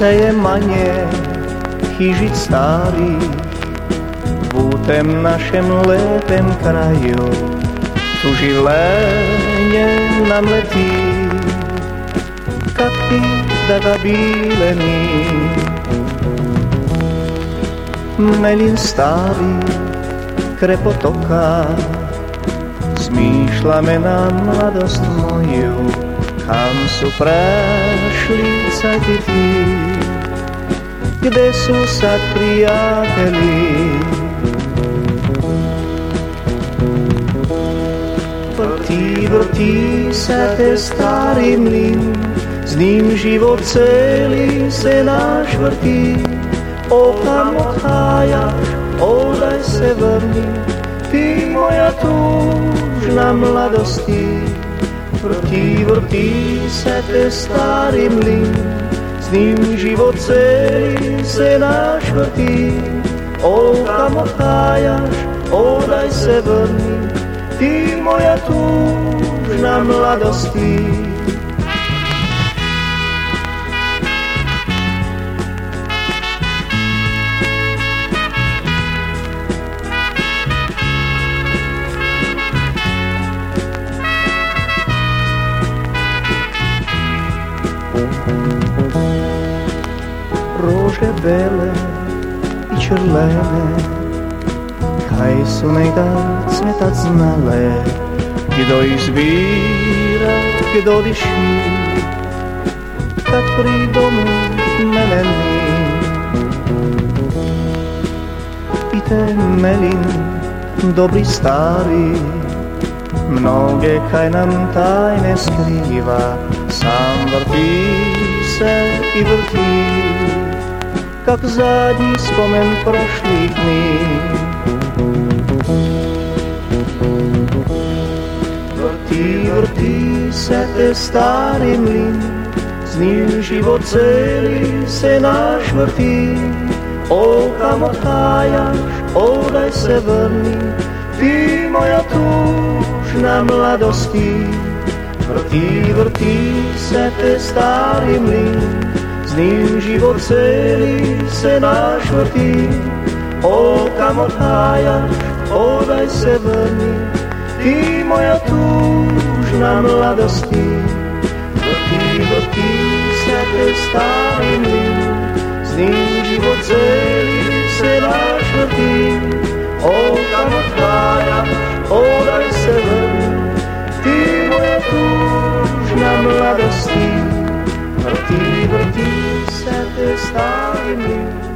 seje manje chyžiť starých v útem našem lepem kraju. Tu življenje nam leti kak da bílený. Melin starý krepotoka, zmýšľame na mladosť moju, kam sú prešli cajty tí, kde sú sa priateli. Vrtí sa te starý mlyn, s ním život celý se náš vrtí. O kam odchájaš, odaj se vrni, ty moja túžna mladosti. Vrtí sa te starý mlyn, s ním život celý se náš vrtí. O kam odchájaš, odaj se vrni, ty moja túžna mladosti. Róže bele i červené, kaj sú nejdál cvetať znalé, kdo ich zbíra, kdo dyší, tak pri domu melený. I ten melin, dobrý starý, mnohé kaj nám tajne skrýva, sám vrtí se i vrtí, kak zadní spomen prošlých dní. Vrtí se te starý mlyn, s ním život celý se náš vrtí. O kam odchájaš, odaj se vrni, ty moja túžna mladosti. Vrtí se te starý mlyn, s ním život celý se náš vrtí. O kam odchájaš, odaj se vrni, ty moja túžna mladosti. Vrtí se te starý mlyn, s ním život celý se náš vrtí. O kam odchájaš, odaj se vrni, ty moja túžna mladosti. Vrtí se te starý mlyn,